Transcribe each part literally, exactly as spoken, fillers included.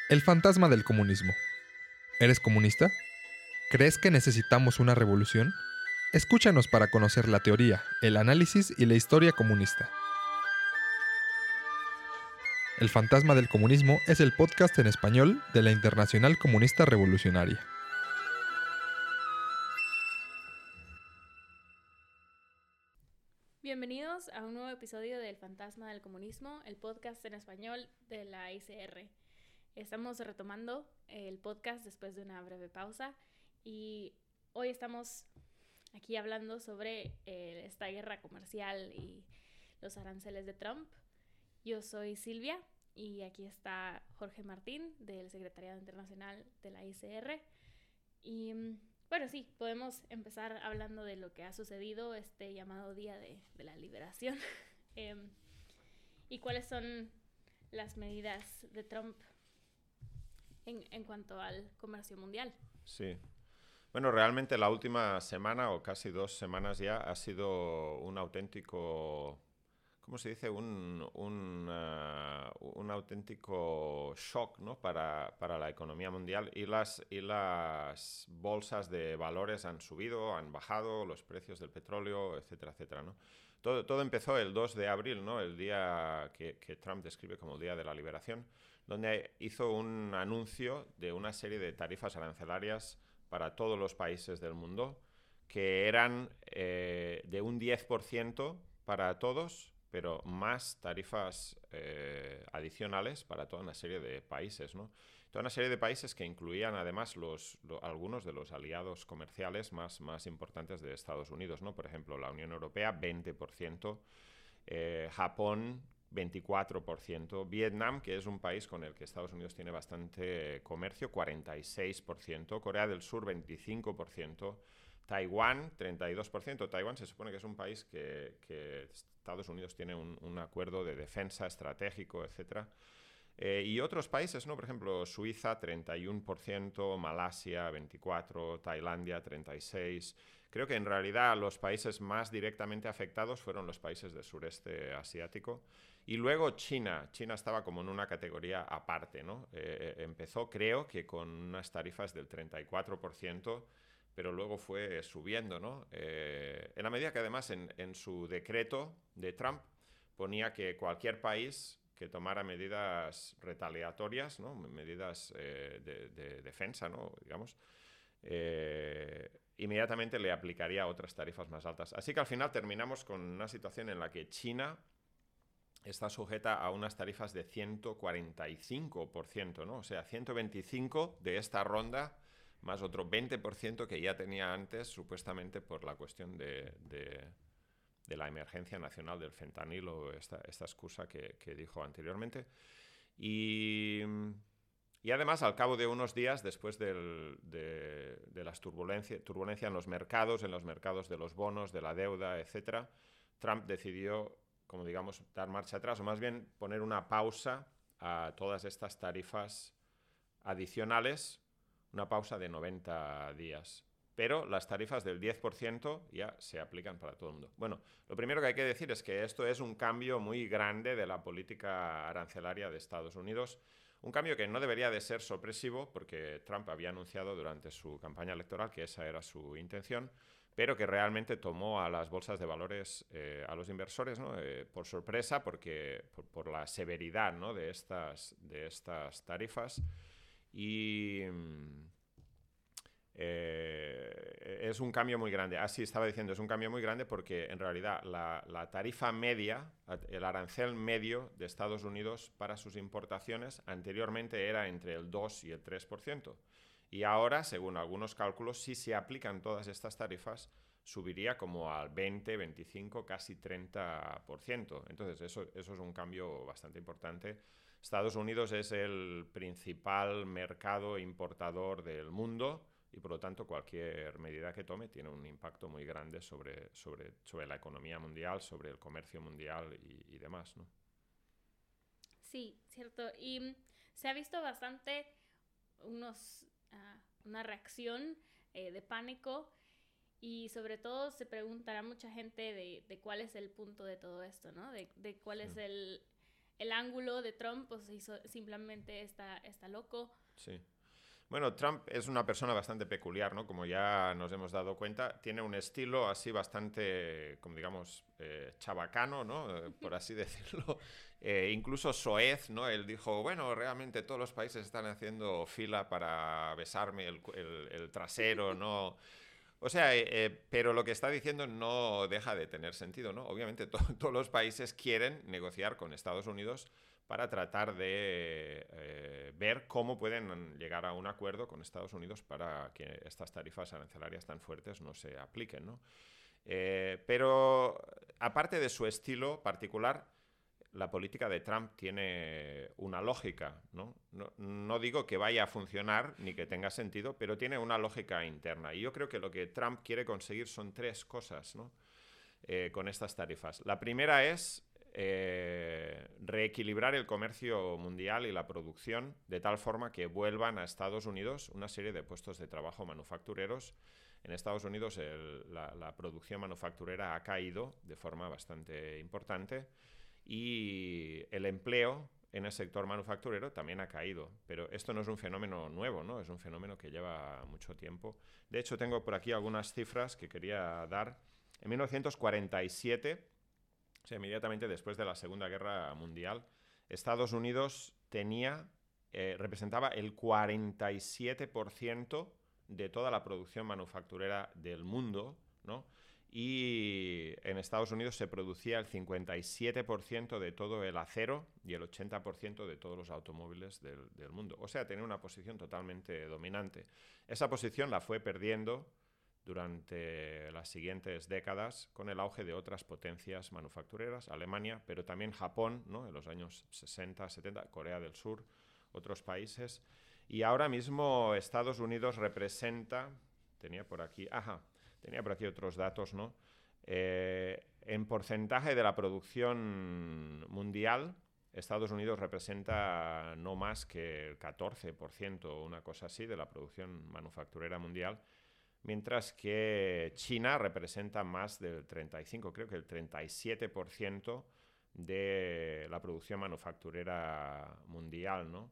El fantasma del comunismo. ¿Eres comunista? ¿Crees que necesitamos una revolución? Escúchanos para conocer la teoría, el análisis y la historia comunista. El fantasma del comunismo es el podcast en español de la Internacional Comunista Revolucionaria. Bienvenidos a un nuevo episodio del Fantasma del Comunismo, el podcast en español de la I C R. Estamos retomando el podcast después de una breve pausa y hoy estamos aquí hablando sobre eh, esta guerra comercial y los aranceles de Trump. Yo soy Silvia y aquí está Jorge Martín del Secretariado Internacional de la I C R. Y bueno, sí, podemos empezar hablando de lo que ha sucedido este llamado Día de, de la Liberación eh, y cuáles son las medidas de Trump en, en cuanto al comercio mundial. Sí. Bueno, realmente la última semana o casi dos semanas ya ha sido un auténtico, ¿cómo se dice? Un, un, uh, un auténtico shock, ¿no? para, para la economía mundial y las, y las bolsas de valores han subido, han bajado, los precios del petróleo, etcétera, etcétera, ¿no? Todo, todo empezó el dos de abril, ¿no? El día que, que Trump describe como el Día de la Liberación, donde hizo un anuncio de una serie de tarifas arancelarias para todos los países del mundo que eran eh, de un diez por ciento para todos, pero más tarifas eh, adicionales para toda una serie de países, ¿no? Toda una serie de países que incluían además los, lo, algunos de los aliados comerciales más, más importantes de Estados Unidos, ¿no? Por ejemplo, la Unión Europea, veinte por ciento, eh, Japón, veinticuatro por ciento, Vietnam, que es un país con el que Estados Unidos tiene bastante comercio, cuarenta y seis por ciento, Corea del Sur, veinticinco por ciento, Taiwán, treinta y dos por ciento. Taiwán se supone que es un país que, que Estados Unidos tiene un, un acuerdo de defensa estratégico, etcétera. Eh, y otros países, ¿no? Por ejemplo, Suiza, treinta y uno por ciento, Malasia, veinticuatro por ciento, Tailandia, treinta y seis por ciento. Creo que en realidad los países más directamente afectados fueron los países del sureste asiático. Y luego China. China estaba como en una categoría aparte, ¿no? Eh, empezó, creo, que con unas tarifas del treinta y cuatro por ciento, pero luego fue subiendo, ¿no? Eh, en la medida que además en, en su decreto de Trump ponía que cualquier país que tomara medidas retaliatorias, ¿no? medidas eh, de, de defensa, ¿no? digamos, eh, inmediatamente le aplicaría otras tarifas más altas. Así que al final terminamos con una situación en la que China está sujeta a unas tarifas de ciento cuarenta y cinco por ciento, ¿no? O sea, ciento veinticinco de esta ronda más otro veinte por ciento que ya tenía antes, supuestamente por la cuestión de, de, de la emergencia nacional del fentanilo, esta, esta excusa que, que dijo anteriormente. Y, y además, al cabo de unos días, después del, de, de las turbulencias turbulencia en los mercados, en los mercados de los bonos, de la deuda, etcétera, Trump decidió, como digamos, dar marcha atrás, o más bien poner una pausa a todas estas tarifas adicionales, una pausa de noventa días. Pero las tarifas del diez por ciento ya se aplican para todo el mundo. Bueno, lo primero que hay que decir es que esto es un cambio muy grande de la política arancelaria de Estados Unidos, un cambio que no debería de ser sorpresivo porque Trump había anunciado durante su campaña electoral que esa era su intención, pero que realmente tomó a las bolsas de valores, eh, a los inversores, ¿no? eh, por sorpresa, porque por, por la severidad, ¿no? de, estas, de estas tarifas. Y eh, es un cambio muy grande. Así estaba diciendo, es un cambio muy grande porque en realidad la, la tarifa media, el arancel medio de Estados Unidos para sus importaciones anteriormente era entre el dos y el tres por ciento. Y ahora, según algunos cálculos, si se aplican todas estas tarifas, subiría como al veinte, veinticinco, casi treinta por ciento. Entonces, eso, eso es un cambio bastante importante. Estados Unidos es el principal mercado importador del mundo y, por lo tanto, cualquier medida que tome tiene un impacto muy grande sobre, sobre, sobre la economía mundial, sobre el comercio mundial y, y demás, ¿no? Sí, cierto. Y se ha visto bastante unos, uh, una reacción eh, de pánico y sobre todo se preguntará mucha gente de, de cuál es el punto de todo esto, ¿no? De, de cuál sí. es el, el ángulo de Trump pues hizo, simplemente está, está loco. Sí. Bueno, Trump es una persona bastante peculiar, ¿no? Como ya nos hemos dado cuenta, tiene un estilo así bastante, como digamos, eh, chabacano, ¿no? Eh, por así decirlo. Eh, incluso soez, ¿no? Él dijo, bueno, realmente todos los países están haciendo fila para besarme el, el, el trasero, ¿no? O sea, eh, eh, pero lo que está diciendo no deja de tener sentido, ¿no? Obviamente to todos los países quieren negociar con Estados Unidos para tratar de eh, ver cómo pueden llegar a un acuerdo con Estados Unidos para que estas tarifas arancelarias tan fuertes no se apliquen, ¿no? Eh, pero aparte de su estilo particular, la política de Trump tiene una lógica, ¿no? No, no digo que vaya a funcionar ni que tenga sentido, pero tiene una lógica interna. Y yo creo que lo que Trump quiere conseguir son tres cosas, ¿no? Eh, con estas tarifas. La primera es Eh, reequilibrar el comercio mundial y la producción de tal forma que vuelvan a Estados Unidos una serie de puestos de trabajo manufactureros. En Estados Unidos el, la, la producción manufacturera ha caído de forma bastante importante y el empleo en el sector manufacturero también ha caído. Pero esto no es un fenómeno nuevo, ¿no? Es un fenómeno que lleva mucho tiempo. De hecho, tengo por aquí algunas cifras que quería dar. En mil novecientos cuarenta y siete... O sea, inmediatamente después de la Segunda Guerra Mundial, Estados Unidos tenía, eh, representaba el cuarenta y siete por ciento de toda la producción manufacturera del mundo, ¿no? Y en Estados Unidos se producía el cincuenta y siete por ciento de todo el acero y el ochenta por ciento de todos los automóviles del, del mundo. O sea, tenía una posición totalmente dominante. Esa posición la fue perdiendo durante las siguientes décadas con el auge de otras potencias manufactureras, Alemania, pero también Japón, ¿no? En los años sesenta, setenta, Corea del Sur, otros países. Y ahora mismo Estados Unidos representa, tenía por aquí, ajá, tenía por aquí otros datos, ¿no? Eh, en porcentaje de la producción mundial, Estados Unidos representa no más que el catorce por ciento, una cosa así, de la producción manufacturera mundial, mientras que China representa más del treinta y cinco por ciento, creo que el treinta y siete por ciento de la producción manufacturera mundial, ¿no?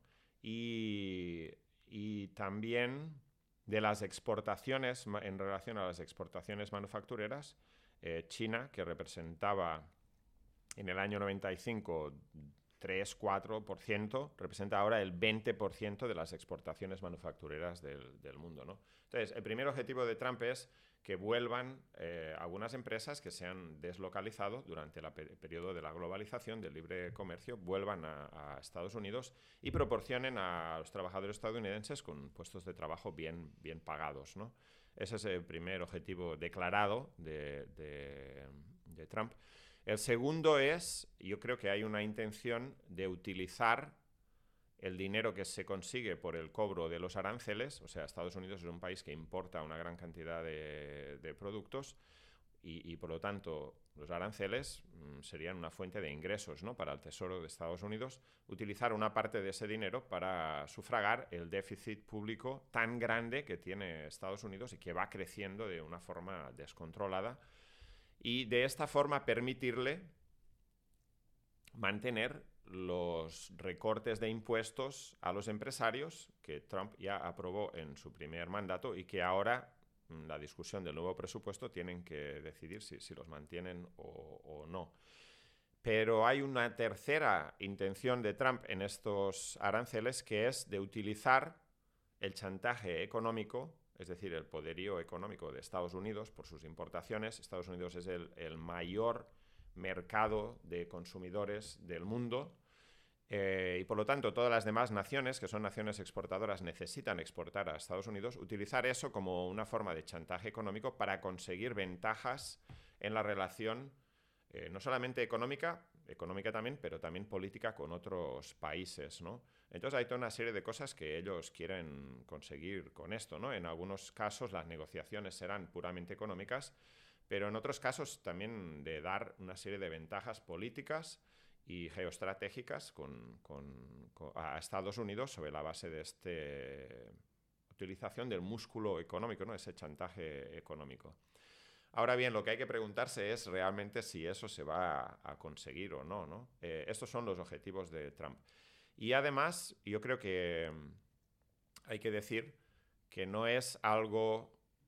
Y, y también de las exportaciones, en relación a las exportaciones manufactureras, eh, China, que representaba en el año noventa y cinco tres cuatro por ciento, representa ahora el veinte por ciento de las exportaciones manufactureras del, del mundo, ¿no? Entonces, el primer objetivo de Trump es que vuelvan eh, algunas empresas que se han deslocalizado durante el periodo de la globalización, del libre comercio, vuelvan a, a Estados Unidos y proporcionen a los trabajadores estadounidenses con puestos de trabajo bien, bien pagados, ¿no? Ese es el primer objetivo declarado de, de, de Trump. El segundo es, yo creo que hay una intención de utilizar el dinero que se consigue por el cobro de los aranceles. O sea, Estados Unidos es un país que importa una gran cantidad de, de productos y, y, por lo tanto, los aranceles mmm, serían una fuente de ingresos, ¿no? Para el Tesoro de Estados Unidos, utilizar una parte de ese dinero para sufragar el déficit público tan grande que tiene Estados Unidos y que va creciendo de una forma descontrolada, y de esta forma permitirle mantener los recortes de impuestos a los empresarios que Trump ya aprobó en su primer mandato y que ahora, en la discusión del nuevo presupuesto, tienen que decidir si, si los mantienen o, o no. Pero hay una tercera intención de Trump en estos aranceles, que es de utilizar el chantaje económico, es decir, el poderío económico de Estados Unidos por sus importaciones. Estados Unidos es el, el mayor mercado de consumidores del mundo, eh, y por lo tanto todas las demás naciones, que son naciones exportadoras, necesitan exportar a Estados Unidos, utilizar eso como una forma de chantaje económico para conseguir ventajas en la relación, eh, no solamente económica, económica también, pero también política con otros países, ¿no? Entonces hay toda una serie de cosas que ellos quieren conseguir con esto, ¿no? En algunos casos las negociaciones serán puramente económicas, pero en otros casos también de dar una serie de ventajas políticas y geoestratégicas con, con, con, a Estados Unidos sobre la base de esta utilización del músculo económico, ¿no? Ese chantaje económico. Ahora bien, lo que hay que preguntarse es realmente si eso se va a, a conseguir o no, ¿no? Eh, estos son los objetivos de Trump. Y además, yo creo que hay que decir que no es algo,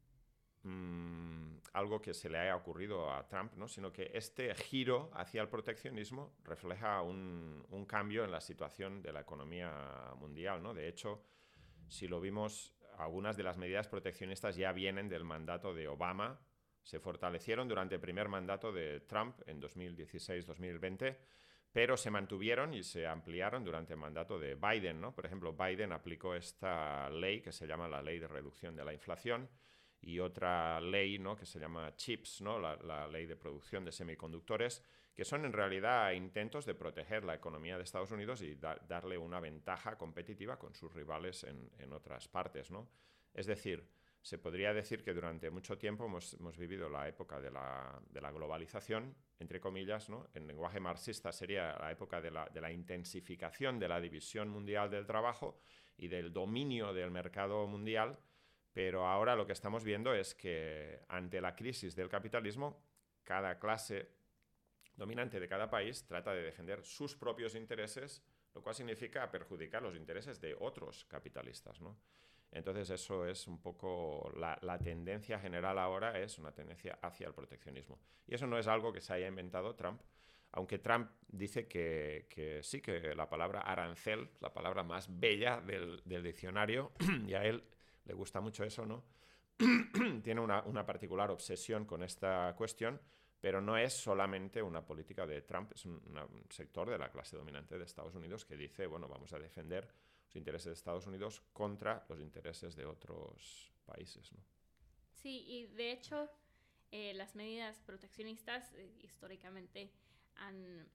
mmm, algo que se le haya ocurrido a Trump, ¿no? Sino que este giro hacia el proteccionismo refleja un, un cambio en la situación de la economía mundial, ¿no? De hecho, si lo vimos, algunas de las medidas proteccionistas ya vienen del mandato de Obama, se fortalecieron durante el primer mandato de Trump en dos mil dieciséis dos mil veinte, pero se mantuvieron y se ampliaron durante el mandato de Biden, ¿no? Por ejemplo, Biden aplicó esta ley que se llama la Ley de Reducción de la Inflación y otra ley, ¿no?, que se llama CHIPS, ¿no?, la, la Ley de Producción de Semiconductores, que son en realidad intentos de proteger la economía de Estados Unidos y da, darle una ventaja competitiva con sus rivales en, en otras partes, ¿no? Es decir, se podría decir que durante mucho tiempo hemos, hemos vivido la época de la, de la globalización, entre comillas, ¿no? En lenguaje marxista sería la época de la, de la intensificación de la división mundial del trabajo y del dominio del mercado mundial, pero ahora lo que estamos viendo es que ante la crisis del capitalismo, cada clase dominante de cada país trata de defender sus propios intereses, lo cual significa perjudicar los intereses de otros capitalistas, ¿no? Entonces eso es un poco la, la tendencia general ahora, es una tendencia hacia el proteccionismo. Y eso no es algo que se haya inventado Trump, aunque Trump dice que, que sí, que la palabra arancel, la palabra más bella del, del diccionario, y a él le gusta mucho eso, ¿no? Tiene una, una particular obsesión con esta cuestión, pero no es solamente una política de Trump, es un, una, un sector de la clase dominante de Estados Unidos que dice, bueno, vamos a defender los intereses de Estados Unidos contra los intereses de otros países, ¿no? Sí, y de hecho, eh, las medidas proteccionistas eh, históricamente han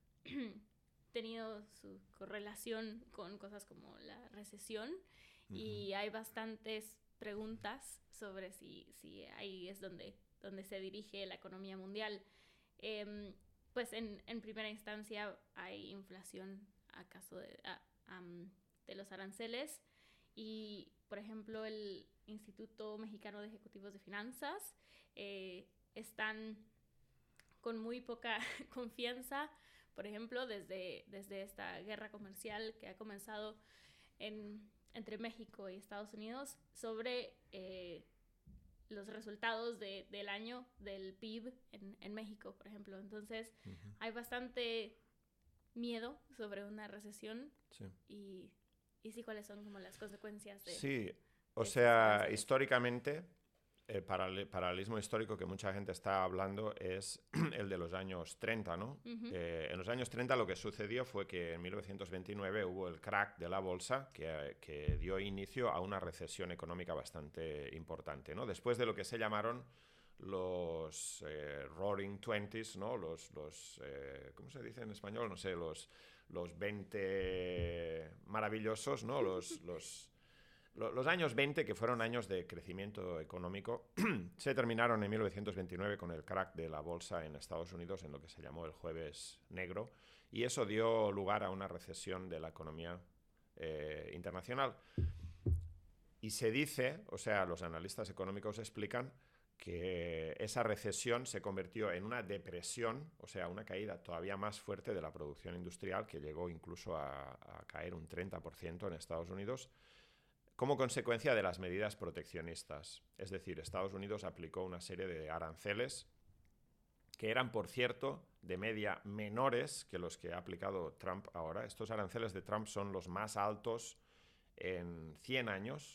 tenido su correlación con cosas como la recesión, uh-huh. Y hay bastantes preguntas sobre si, si ahí es donde, donde se dirige la economía mundial. Eh, pues en, en primera instancia hay inflación acaso de... A, um, de los aranceles y, por ejemplo, el Instituto Mexicano de Ejecutivos de Finanzas eh, están con muy poca confianza, por ejemplo, desde, desde esta guerra comercial que ha comenzado en, entre México y Estados Unidos sobre eh, los resultados de, del año del P I B en, en México, por ejemplo. Entonces, uh-huh. hay bastante miedo sobre una recesión sí. y... Y sí, ¿cuáles son como las consecuencias de...? Sí, o sea, históricamente, el paralelismo histórico que mucha gente está hablando es el de los años treinta, ¿no? Uh-huh. Eh, en los años treinta lo que sucedió fue que en mil novecientos veintinueve hubo el crack de la bolsa que, que dio inicio a una recesión económica bastante importante, ¿no? Después de lo que se llamaron los eh, Roaring Twenties, ¿no? Los, los eh, ¿cómo se dice en español? No sé, los... los veinte maravillosos, ¿no? Los, los, los años veinte, que fueron años de crecimiento económico, se terminaron en mil novecientos veintinueve con el crack de la bolsa en Estados Unidos, en lo que se llamó el Jueves Negro, y eso dio lugar a una recesión de la economía eh, internacional. Y se dice, o sea, los analistas económicos explican que esa recesión se convirtió en una depresión, o sea, una caída todavía más fuerte de la producción industrial, que llegó incluso a, a caer un treinta por ciento en Estados Unidos, como consecuencia de las medidas proteccionistas. Es decir, Estados Unidos aplicó una serie de aranceles que eran, por cierto, de media menores que los que ha aplicado Trump ahora. Estos aranceles de Trump son los más altos en cien años.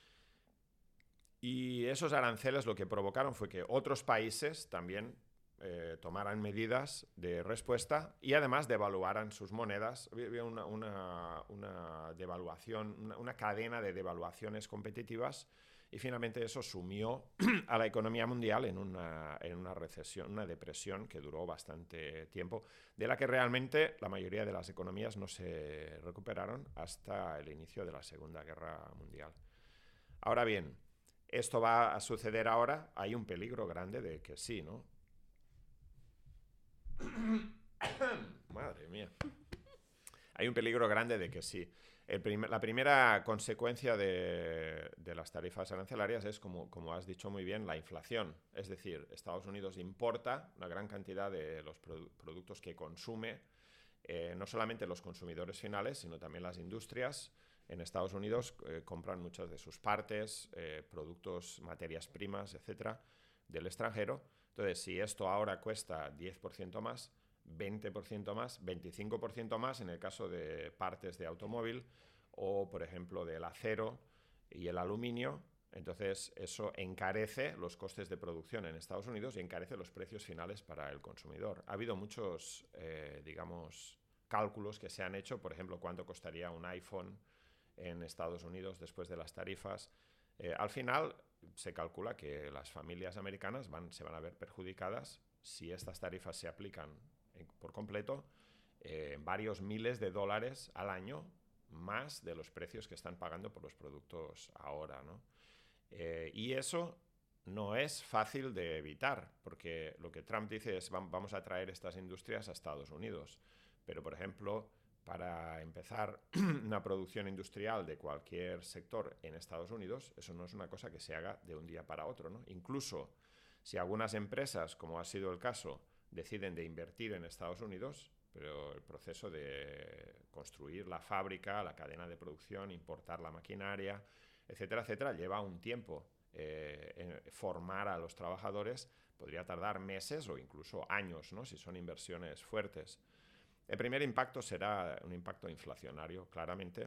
Y esos aranceles lo que provocaron fue que otros países también eh, tomaran medidas de respuesta y además devaluaran sus monedas. Había una, una, una devaluación, una, una cadena de devaluaciones competitivas y finalmente eso sumió a la economía mundial en una, en una recesión, una depresión que duró bastante tiempo, de la que realmente la mayoría de las economías no se recuperaron hasta el inicio de la Segunda Guerra Mundial. Ahora bien, ¿esto va a suceder ahora? Hay un peligro grande de que sí, ¿no? Madre mía. hay un peligro grande de que sí. El prim la primera consecuencia de, de las tarifas arancelarias es, como, como has dicho muy bien, la inflación. Es decir, Estados Unidos importa una gran cantidad de los produ productos que consume, eh, no solamente los consumidores finales, sino también las industrias. En Estados Unidos eh, compran muchas de sus partes, eh, productos, materias primas, etcétera, del extranjero. Entonces, si esto ahora cuesta diez por ciento más, veinte por ciento más, veinticinco por ciento más en el caso de partes de automóvil o, por ejemplo, del acero y el aluminio, entonces eso encarece los costes de producción en Estados Unidos y encarece los precios finales para el consumidor. Ha habido muchos, eh, digamos, cálculos que se han hecho, por ejemplo, cuánto costaría un iPhone en Estados Unidos después de las tarifas. Eh, al final se calcula que las familias americanas van, se van a ver perjudicadas si estas tarifas se aplican en, por completo, eh, varios miles de dólares al año más de los precios que están pagando por los productos ahora, ¿no? Eh, y eso no es fácil de evitar, porque lo que Trump dice es vamos a traer estas industrias a Estados Unidos, pero por ejemplo, para empezar una producción industrial de cualquier sector en Estados Unidos, eso no es una cosa que se haga de un día para otro, ¿no? Incluso si algunas empresas, como ha sido el caso, deciden de invertir en Estados Unidos, pero el proceso de construir la fábrica, la cadena de producción, importar la maquinaria, etcétera, etcétera, lleva un tiempo. Eh, en formar a los trabajadores podría tardar meses o incluso años, ¿no? Si son inversiones fuertes. El primer impacto será un impacto inflacionario, claramente,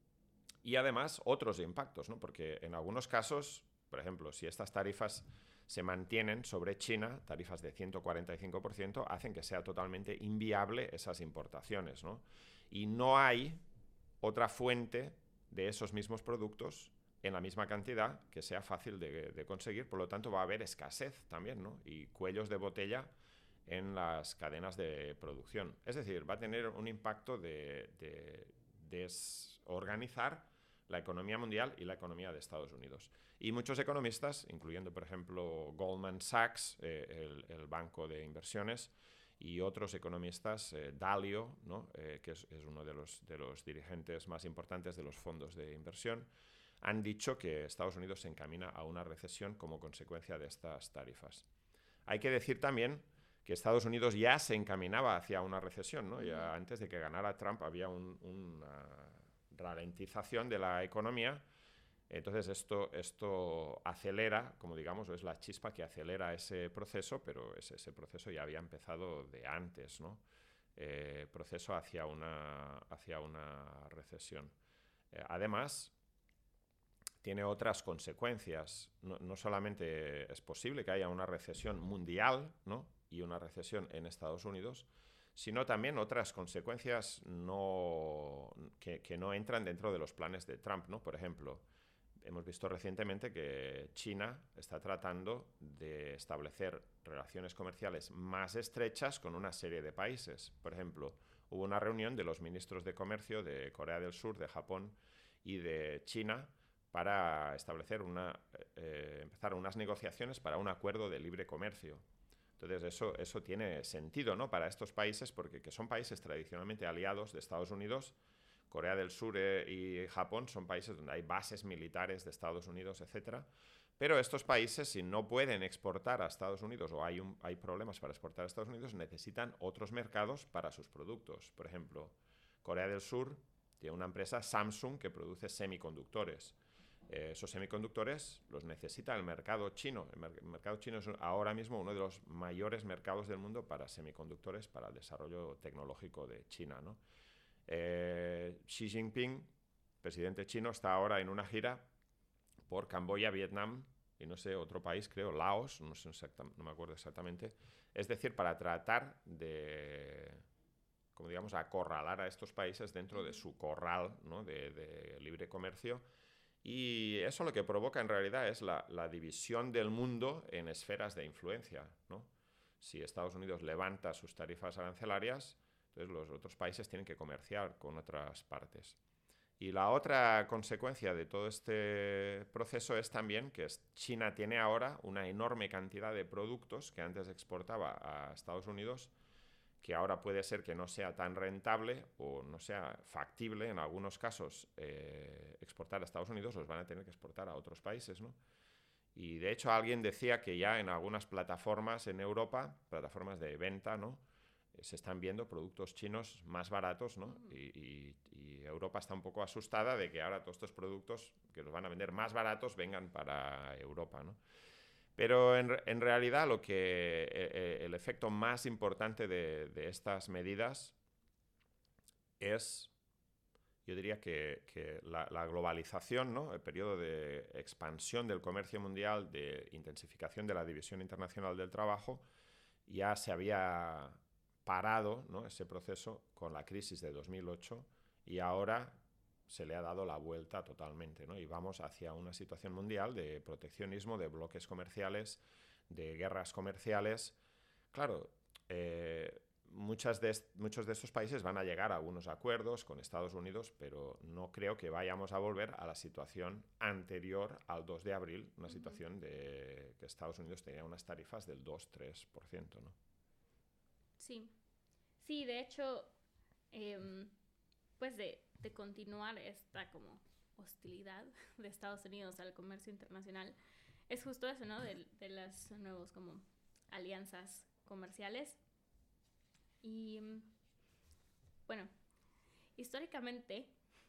y además otros impactos, ¿no? Porque en algunos casos, por ejemplo, si estas tarifas se mantienen sobre China, tarifas de ciento cuarenta y cinco por ciento, hacen que sea totalmente inviable esas importaciones, ¿no? Y no hay otra fuente de esos mismos productos en la misma cantidad que sea fácil de, de conseguir, por lo tanto va a haber escasez también, ¿no? Y cuellos de botella en las cadenas de producción. Es decir, va a tener un impacto de, de desorganizar la economía mundial y la economía de Estados Unidos. Y muchos economistas, incluyendo por ejemplo Goldman Sachs, eh, el, el banco de inversiones, y otros economistas, eh, Dalio, ¿no? eh, que es, es uno de los, de los dirigentes más importantes de los fondos de inversión, han dicho que Estados Unidos se encamina a una recesión como consecuencia de estas tarifas. Hay que decir también que Estados Unidos ya se encaminaba hacia una recesión, ¿no? Ya antes de que ganara Trump había un, una ralentización de la economía. Entonces esto, esto acelera, como digamos, es la chispa que acelera ese proceso, pero ese, ese proceso ya había empezado de antes, ¿no? Eh, proceso hacia una, hacia una recesión. Eh, además, tiene otras consecuencias. No, no solamente es posible que haya una recesión mundial, ¿no? Y una recesión en Estados Unidos, sino también otras consecuencias no, que, que no entran dentro de los planes de Trump, ¿no? Por ejemplo, hemos visto recientemente que China está tratando de establecer relaciones comerciales más estrechas con una serie de países. Por ejemplo, hubo una reunión de los ministros de comercio de Corea del Sur, de Japón y de China para establecer una, eh, empezar unas negociaciones para un acuerdo de libre comercio. Entonces eso, eso tiene sentido, ¿no? Para estos países, porque que son países tradicionalmente aliados de Estados Unidos. Corea del Sur eh, y Japón son países donde hay bases militares de Estados Unidos, etcétera. Pero estos países, si no pueden exportar a Estados Unidos o hay, un, hay problemas para exportar a Estados Unidos, necesitan otros mercados para sus productos. Por ejemplo, Corea del Sur tiene una empresa, Samsung, que produce semiconductores. Eh, esos semiconductores los necesita el mercado chino. El, mer el mercado chino es ahora mismo uno de los mayores mercados del mundo para semiconductores, para el desarrollo tecnológico de China, ¿no? Eh, Xi Jinping, presidente chino, está ahora en una gira por Camboya, Vietnam y no sé, otro país, creo, Laos, no, sé no me acuerdo exactamente. Es decir, para tratar de, como digamos, acorralar a estos países dentro de su corral, ¿no? de, de libre comercio. Y eso lo que provoca en realidad es la, la división del mundo en esferas de influencia, ¿no? Si Estados Unidos levanta sus tarifas arancelarias, entonces los otros países tienen que comerciar con otras partes. Y la otra consecuencia de todo este proceso es también que China tiene ahora una enorme cantidad de productos que antes exportaba a Estados Unidos que ahora puede ser que no sea tan rentable o no sea factible en algunos casos eh, exportar a Estados Unidos, los van a tener que exportar a otros países, ¿no? Y de hecho alguien decía que ya en algunas plataformas en Europa, plataformas de venta, ¿no?, se están viendo productos chinos más baratos, ¿no? Mm. Y, y, y Europa está un poco asustada de que ahora todos estos productos que los van a vender más baratos vengan para Europa, ¿no? Pero en, en realidad lo que eh, el efecto más importante de, de estas medidas es, yo diría que, que la, la globalización, ¿no?, el periodo de expansión del comercio mundial, de intensificación de la división internacional del trabajo, ya se había parado, ¿no?, ese proceso con la crisis de dos mil ocho y ahora se le ha dado la vuelta totalmente, ¿no? Y vamos hacia una situación mundial de proteccionismo, de bloques comerciales, de guerras comerciales. Claro, eh, muchas de muchos de estos países van a llegar a algunos acuerdos con Estados Unidos, pero no creo que vayamos a volver a la situación anterior al dos de abril, una situación de que Estados Unidos tenía unas tarifas del dos a tres por ciento, ¿no? Sí, sí, de hecho, eh, pues de, de continuar esta como hostilidad de Estados Unidos al comercio internacional, es justo eso, ¿no? De, de las nuevas como alianzas comerciales. Y bueno, históricamente,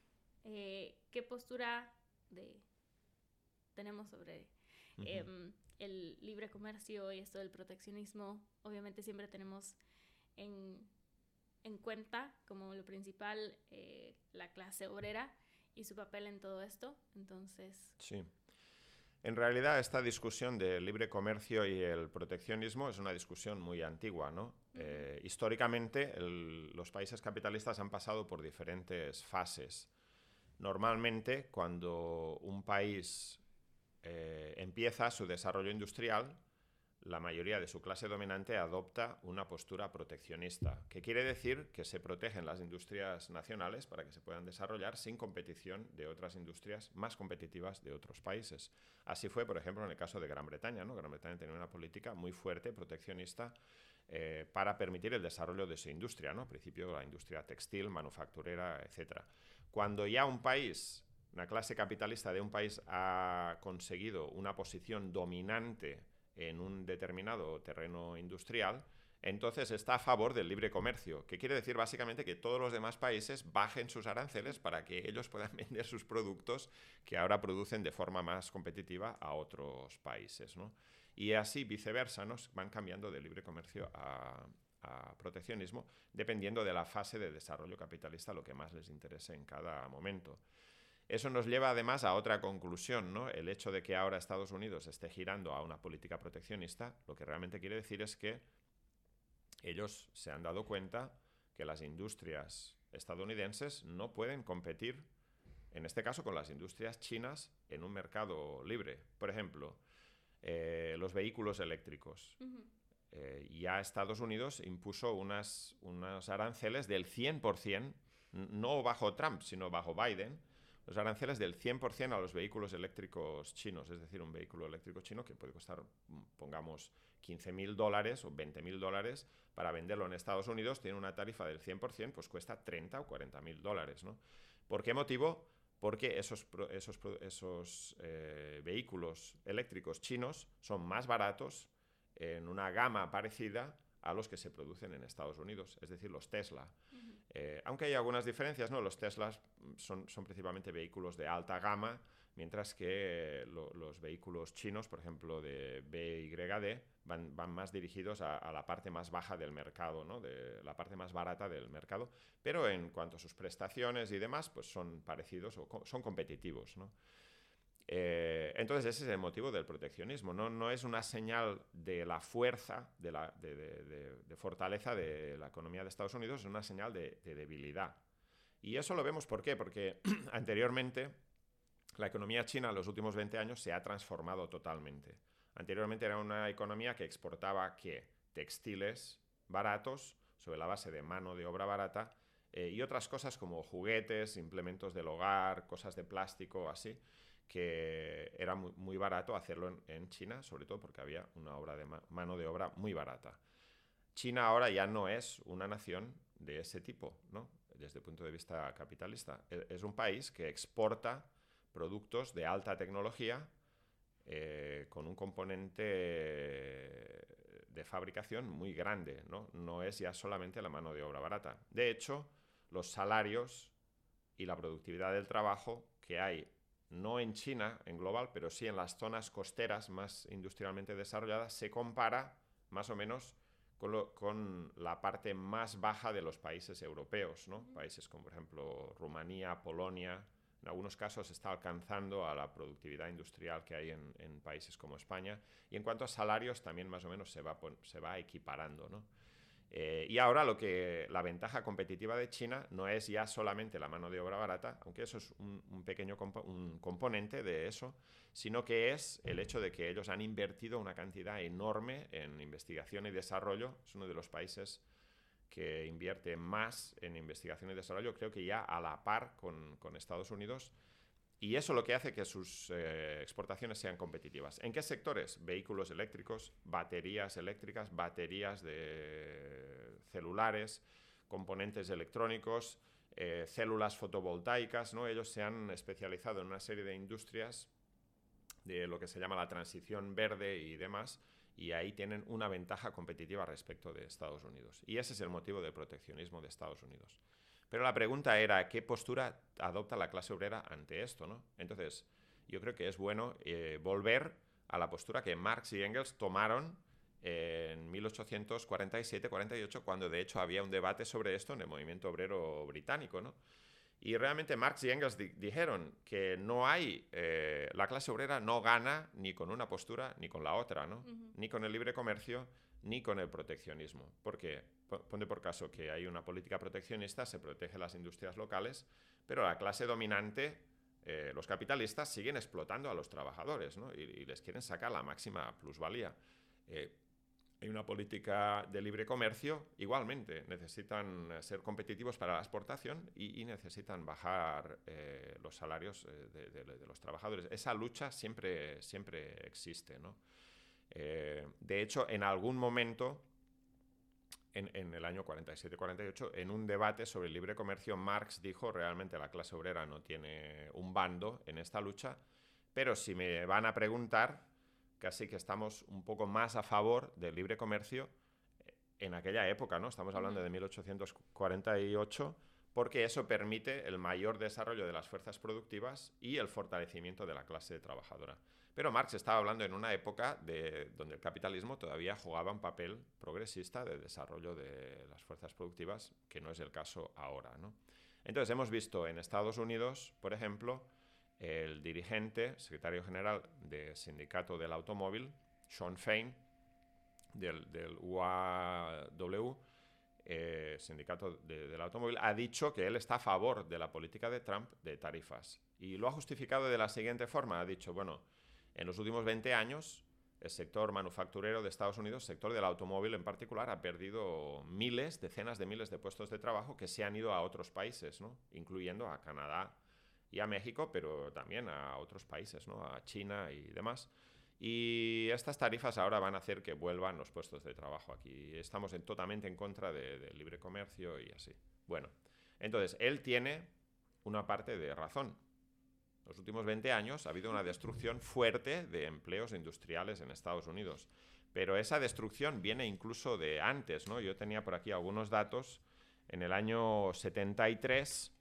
eh, ¿qué postura de, tenemos sobre uh-huh. eh, el libre comercio y esto del proteccionismo? Obviamente siempre tenemos en, en cuenta como lo principal eh, la clase obrera y su papel en todo esto. Entonces... Sí. En realidad, esta discusión del libre comercio y el proteccionismo es una discusión muy antigua, ¿no? Uh-huh. Eh, históricamente, el, los países capitalistas han pasado por diferentes fases. Normalmente, cuando un país eh, empieza su desarrollo industrial, la mayoría de su clase dominante adopta una postura proteccionista, que quiere decir que se protegen las industrias nacionales para que se puedan desarrollar sin competición de otras industrias más competitivas de otros países. Así fue, por ejemplo, en el caso de Gran Bretaña, ¿no? Gran Bretaña tenía una política muy fuerte, proteccionista, eh, para permitir el desarrollo de su industria, ¿no? Al principio la industria textil, manufacturera, etcétera. Cuando ya un país, una clase capitalista de un país ha conseguido una posición dominante en un determinado terreno industrial, entonces está a favor del libre comercio, que quiere decir básicamente que todos los demás países bajen sus aranceles para que ellos puedan vender sus productos que ahora producen de forma más competitiva a otros países, ¿no? Y así viceversa, ¿no? Van cambiando de libre comercio a, a proteccionismo, dependiendo de la fase de desarrollo capitalista, lo que más les interese en cada momento. Eso nos lleva además a otra conclusión, ¿no? El hecho de que ahora Estados Unidos esté girando a una política proteccionista, lo que realmente quiere decir es que ellos se han dado cuenta que las industrias estadounidenses no pueden competir, en este caso con las industrias chinas, en un mercado libre. Por ejemplo, eh, los vehículos eléctricos. Uh-huh. Eh, ya Estados Unidos impuso unas, unos aranceles del cien por ciento, no bajo Trump, sino bajo Biden, los aranceles del cien por ciento a los vehículos eléctricos chinos, es decir, un vehículo eléctrico chino que puede costar, pongamos, quince mil dólares o veinte mil dólares, para venderlo en Estados Unidos tiene una tarifa del cien por ciento, pues cuesta treinta o cuarenta mil dólares, ¿no? ¿Por qué motivo? Porque esos, esos, esos eh, vehículos eléctricos chinos son más baratos en una gama parecida a los que se producen en Estados Unidos, es decir, los Tesla. Uh-huh. Eh, aunque hay algunas diferencias, ¿no? Los Teslas son, son principalmente vehículos de alta gama, mientras que lo, los vehículos chinos, por ejemplo, de B Y D, van, van más dirigidos a, a la parte más baja del mercado, ¿no? De la parte más barata del mercado, pero en cuanto a sus prestaciones y demás, pues son parecidos o co- son competitivos, ¿no? Eh, entonces ese es el motivo del proteccionismo, no, no es una señal de la fuerza, de, la, de, de, de, de fortaleza de la economía de Estados Unidos, es una señal de, de debilidad. Y eso lo vemos, ¿por qué? Porque anteriormente la economía china en los últimos veinte años se ha transformado totalmente. Anteriormente era una economía que exportaba ¿qué? Textiles baratos sobre la base de mano de obra barata eh, y otras cosas como juguetes, implementos del hogar, cosas de plástico, así, que era muy, muy barato hacerlo en, en China, sobre todo porque había una obra de ma- mano de obra muy barata. China ahora ya no es una nación de ese tipo, ¿no? Desde el punto de vista capitalista. Es un país que exporta productos de alta tecnología eh, con un componente de fabricación muy grande, ¿no? No es ya solamente la mano de obra barata. De hecho, los salarios y la productividad del trabajo que hay, no en China en global, pero sí en las zonas costeras más industrialmente desarrolladas, se compara más o menos con, lo, con la parte más baja de los países europeos, ¿no? Uh-huh. Países como, por ejemplo, Rumanía, Polonia. En algunos casos está alcanzando a la productividad industrial que hay en, en países como España. Y en cuanto a salarios, también más o menos se va, se va equiparando, ¿no? Eh, y ahora lo que, la ventaja competitiva de China no es ya solamente la mano de obra barata, aunque eso es un, un pequeño compo un componente de eso, sino que es el hecho de que ellos han invertido una cantidad enorme en investigación y desarrollo. Es uno de los países que invierte más en investigación y desarrollo, creo que ya a la par con, con Estados Unidos, y eso lo que hace que sus eh, exportaciones sean competitivas. ¿En qué sectores? Vehículos eléctricos, baterías eléctricas, baterías de celulares, componentes electrónicos, eh, células fotovoltaicas, ¿no? Ellos se han especializado en una serie de industrias de lo que se llama la transición verde y demás, y ahí tienen una ventaja competitiva respecto de Estados Unidos. Y ese es el motivo del proteccionismo de Estados Unidos. Pero la pregunta era, ¿qué postura adopta la clase obrera ante esto, ¿no? Entonces, yo creo que es bueno eh, volver a la postura que Marx y Engels tomaron en mil ochocientos cuarenta y siete cuarenta y ocho, cuando de hecho había un debate sobre esto en el movimiento obrero británico, ¿no? Y realmente Marx y Engels di dijeron que no hay, eh, la clase obrera no gana ni con una postura ni con la otra, ¿no? Uh-huh. Ni con el libre comercio ni con el proteccionismo. Porque, ponte por caso que hay una política proteccionista, se protege las industrias locales, pero la clase dominante, eh, los capitalistas, siguen explotando a los trabajadores, ¿no? y, y les quieren sacar la máxima plusvalía. Eh, Hay una política de libre comercio, igualmente necesitan ser competitivos para la exportación y, y necesitan bajar eh, los salarios de, de, de los trabajadores. Esa lucha siempre, siempre existe, ¿no? Eh, de hecho, en algún momento, en, en el año cuarenta y siete cuarenta y ocho, en un debate sobre el libre comercio, Marx dijo realmente la clase obrera no tiene un bando en esta lucha, pero si me van a preguntar, casi que estamos un poco más a favor del libre comercio en aquella época, ¿no? Estamos hablando de mil ochocientos cuarenta y ocho, porque eso permite el mayor desarrollo de las fuerzas productivas y el fortalecimiento de la clase trabajadora. Pero Marx estaba hablando en una época de, donde el capitalismo todavía jugaba un papel progresista de desarrollo de las fuerzas productivas, que no es el caso ahora, ¿no? Entonces hemos visto en Estados Unidos, por ejemplo, el dirigente, secretario general del sindicato del automóvil, Shawn Fain, del, del U A W, eh, sindicato de, del automóvil, ha dicho que él está a favor de la política de Trump de tarifas. Y lo ha justificado de la siguiente forma. Ha dicho, bueno, en los últimos veinte años, el sector manufacturero de Estados Unidos, el sector del automóvil en particular, ha perdido miles, decenas de miles de puestos de trabajo que se han ido a otros países, ¿no? Incluyendo a Canadá y a México, pero también a otros países, ¿no? A China y demás. Y estas tarifas ahora van a hacer que vuelvan los puestos de trabajo aquí. Estamos en, totalmente en contra del de libre comercio y así. Bueno, entonces, él tiene una parte de razón. Los últimos veinte años ha habido una destrucción fuerte de empleos industriales en Estados Unidos. Pero esa destrucción viene incluso de antes, ¿no? Yo tenía por aquí algunos datos. En el año setenta y tres...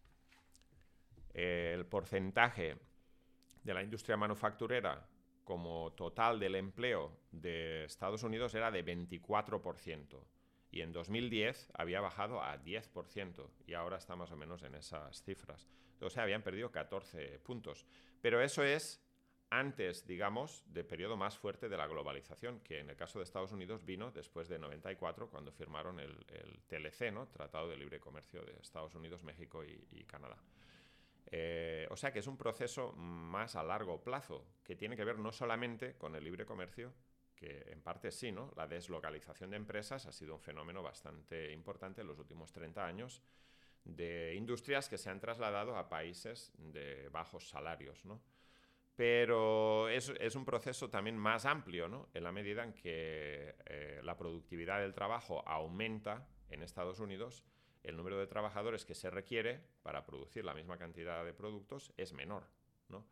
Eh, el porcentaje de la industria manufacturera como total del empleo de Estados Unidos era de veinticuatro por ciento y en dos mil diez había bajado a diez por ciento y ahora está más o menos en esas cifras. O sea, habían perdido catorce puntos. Pero eso es antes, digamos, del periodo más fuerte de la globalización, que en el caso de Estados Unidos vino después de noventa y cuatro, cuando firmaron el, el T L C, ¿no? Tratado de Libre Comercio de Estados Unidos, México y, y Canadá. Eh, o sea que es un proceso más a largo plazo, que tiene que ver no solamente con el libre comercio, que en parte sí, ¿no? La deslocalización de empresas ha sido un fenómeno bastante importante en los últimos treinta años, de industrias que se han trasladado a países de bajos salarios, ¿no? pero es, es un proceso también más amplio, ¿no? En la medida en que eh, la productividad del trabajo aumenta en Estados Unidos, el número de trabajadores que se requiere para producir la misma cantidad de productos es menor, ¿no?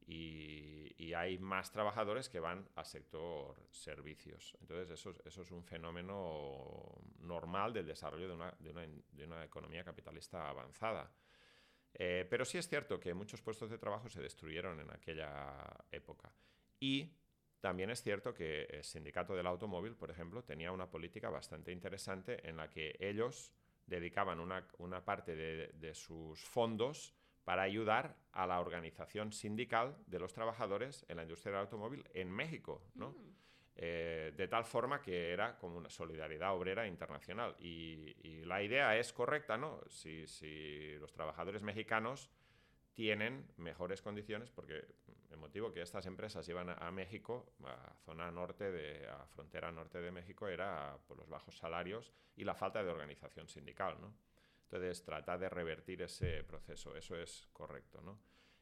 Y, y hay más trabajadores que van al sector servicios. Entonces, eso, es- eso es un fenómeno normal del desarrollo de una, de una, de una economía capitalista avanzada. Eh, pero sí es cierto que muchos puestos de trabajo se destruyeron en aquella época. Y también es cierto que el sindicato del automóvil, por ejemplo, tenía una política bastante interesante en la que ellos dedicaban una, una parte de, de sus fondos para ayudar a la organización sindical de los trabajadores en la industria del automóvil en México, ¿no? Mm. Eh, de tal forma que era como una solidaridad obrera internacional. Y, y la idea es correcta, ¿no? Si, si los trabajadores mexicanos tienen mejores condiciones, porque el motivo que estas empresas iban a, a México, a zona norte, de, a frontera norte de México, era por los bajos salarios y la falta de organización sindical, ¿no? Entonces, trata de revertir ese proceso, eso es correcto, ¿no?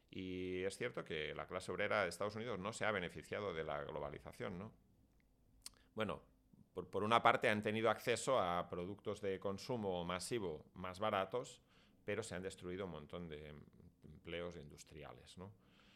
Y es cierto que la clase obrera de Estados Unidos no se ha beneficiado de la globalización, ¿no? Bueno, por, por una parte han tenido acceso a productos de consumo masivo más baratos, pero se han destruido un montón de em- empleos industriales, ¿no?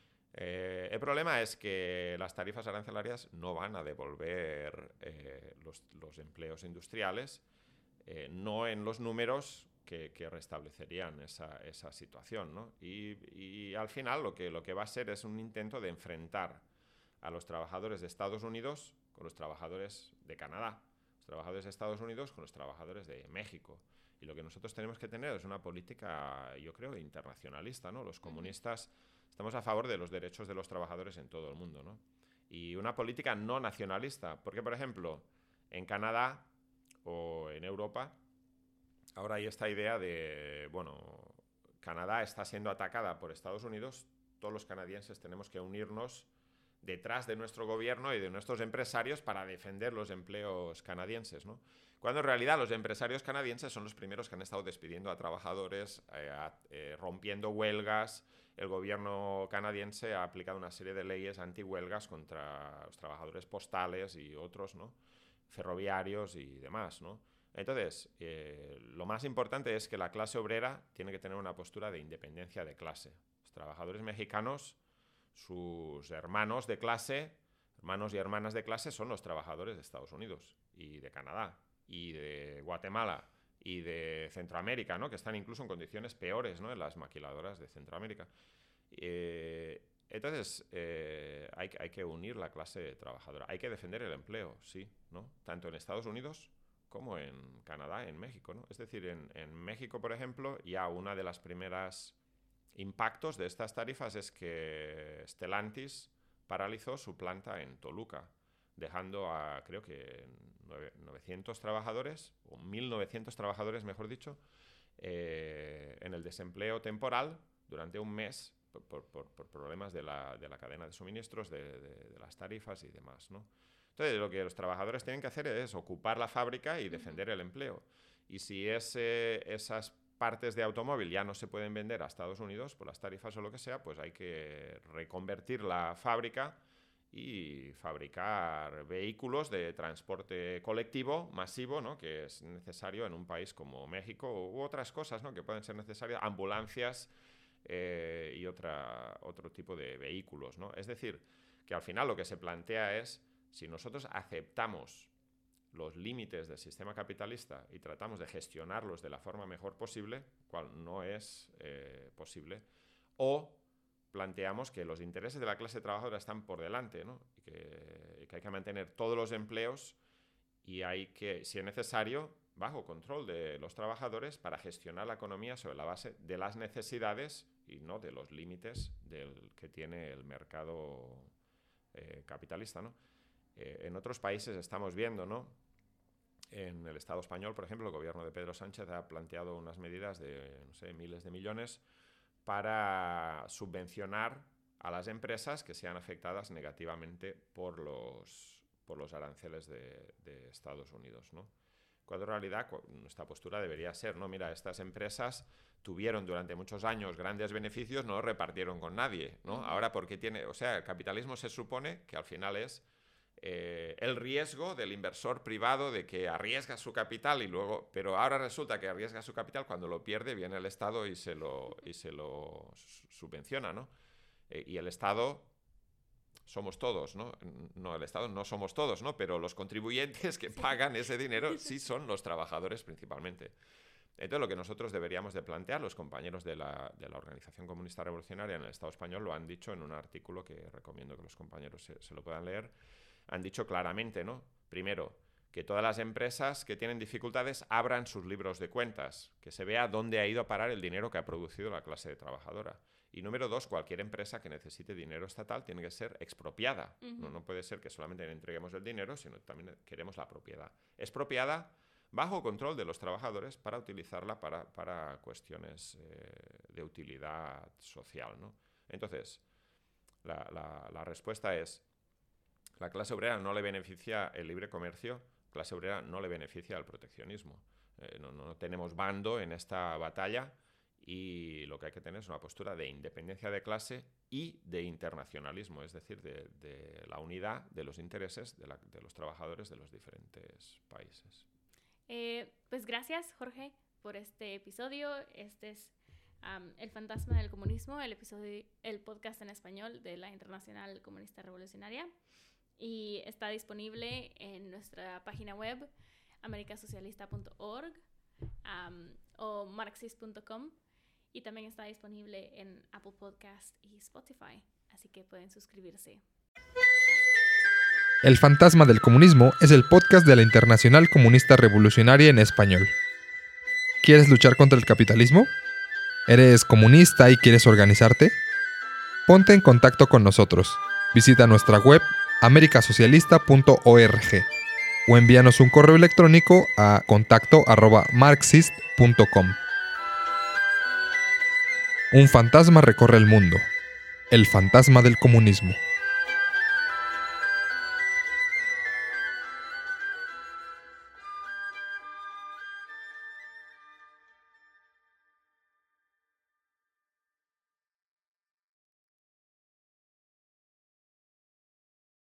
Eh, el problema es que las tarifas arancelarias no van a devolver eh, los, los empleos industriales, eh, no en los números que, que restablecerían esa, esa situación, ¿no? Y, y al final lo que, lo que va a ser es un intento de enfrentar a los trabajadores de Estados Unidos con los trabajadores de Canadá, los trabajadores de Estados Unidos con los trabajadores de México. Y lo que nosotros tenemos que tener es una política, yo creo, internacionalista, ¿no? Los comunistas estamos a favor de los derechos de los trabajadores en todo el mundo, ¿no? Y una política no nacionalista, porque, por ejemplo, en Canadá o en Europa, ahora hay esta idea de, bueno, Canadá está siendo atacada por Estados Unidos, todos los canadienses tenemos que unirnos detrás de nuestro gobierno y de nuestros empresarios para defender los empleos canadienses, ¿no? Cuando en realidad los empresarios canadienses son los primeros que han estado despidiendo a trabajadores, eh, a, eh, rompiendo huelgas. El gobierno canadiense ha aplicado una serie de leyes antihuelgas contra los trabajadores postales y otros, ¿no? Ferroviarios y demás, ¿no? Entonces, eh, lo más importante es que la clase obrera tiene que tener una postura de independencia de clase. Los trabajadores mexicanos, sus hermanos de clase, hermanos y hermanas de clase son los trabajadores de Estados Unidos y de Canadá y de Guatemala y de Centroamérica, ¿no? Que están incluso en condiciones peores, ¿no? En las maquiladoras de Centroamérica. Eh, entonces, eh, hay, hay que unir la clase trabajadora. Hay que defender el empleo, sí, ¿no? Tanto en Estados Unidos como en Canadá, en México, ¿no? Es decir, en, en México, por ejemplo, ya una de las primeras impactos de estas tarifas es que Stellantis paralizó su planta en Toluca, dejando a, creo que, novecientos trabajadores, o mil novecientos trabajadores, mejor dicho, eh, en el desempleo temporal durante un mes por, por, por, por problemas de la, de la cadena de suministros, de, de, de las tarifas y demás, ¿no? Entonces, lo que los trabajadores tienen que hacer es ocupar la fábrica y defender el empleo. Y si ese, esas partes de automóvil ya no se pueden vender a Estados Unidos por las tarifas o lo que sea, pues hay que reconvertir la fábrica y fabricar vehículos de transporte colectivo masivo, ¿no? Que es necesario en un país como México, u otras cosas, ¿no? Que pueden ser necesarias, ambulancias eh, y otra, otro tipo de vehículos, ¿no? Es decir, que al final lo que se plantea es, si nosotros aceptamos los límites del sistema capitalista y tratamos de gestionarlos de la forma mejor posible, cual no es eh, posible, o planteamos que los intereses de la clase trabajadora están por delante, ¿no? Y que, y que hay que mantener todos los empleos y hay que, si es necesario, bajo control de los trabajadores para gestionar la economía sobre la base de las necesidades y no de los límites del que tiene el mercado eh, capitalista, ¿no? Eh, en otros países estamos viendo, ¿no? En el Estado español, por ejemplo, el gobierno de Pedro Sánchez ha planteado unas medidas de, no sé, miles de millones para subvencionar a las empresas que sean afectadas negativamente por los, por los aranceles de, de Estados Unidos, ¿no? Cuando en realidad nuestra postura debería ser, no, mira, estas empresas tuvieron durante muchos años grandes beneficios, no los repartieron con nadie, ¿no? Ahora, porque tiene, o sea, el capitalismo se supone que al final es eh, el riesgo del inversor privado de que arriesga su capital y luego, pero ahora resulta que arriesga su capital, cuando lo pierde viene el Estado y se lo, y se lo subvenciona, ¿no? Eh, y el Estado somos todos, ¿no? No, el Estado no somos todos, ¿no? Pero los contribuyentes que pagan ese dinero sí son los trabajadores principalmente. Entonces, lo que nosotros deberíamos de plantear, los compañeros de la, de la Organización Comunista Revolucionaria en el Estado español lo han dicho en un artículo que recomiendo que los compañeros se, se lo puedan leer, han dicho claramente, ¿no? Primero, que todas las empresas que tienen dificultades abran sus libros de cuentas, que se vea dónde ha ido a parar el dinero que ha producido la clase trabajadora. Y número dos, cualquier empresa que necesite dinero estatal tiene que ser expropiada. Uh-huh. No, no puede ser que solamente entreguemos el dinero, sino que también queremos la propiedad. Expropiada bajo control de los trabajadores para utilizarla para, para cuestiones eh, de utilidad social, ¿no? Entonces, la, la, la respuesta es, la clase obrera no le beneficia el libre comercio, la clase obrera no le beneficia el proteccionismo. Eh, no, no tenemos bando en esta batalla y lo que hay que tener es una postura de independencia de clase y de internacionalismo, es decir, de, de la unidad de los intereses de, la, de los trabajadores de los diferentes países. Eh, pues gracias, Jorge, por este episodio. Este es um, El Fantasma del Comunismo, el episodio, el podcast en español de la Internacional Comunista Revolucionaria. Y está disponible en nuestra página web, americasocialista punto org um, o marxist punto com. Y también está disponible en Apple Podcast y Spotify. Así que pueden suscribirse. El Fantasma del Comunismo es el podcast de la Internacional Comunista Revolucionaria en español. ¿Quieres luchar contra el capitalismo? ¿Eres comunista y quieres organizarte? Ponte en contacto con nosotros. Visita nuestra web americasocialista punto org o envíanos un correo electrónico a contacto arroba marxist punto com. Un fantasma recorre el mundo. El fantasma del comunismo.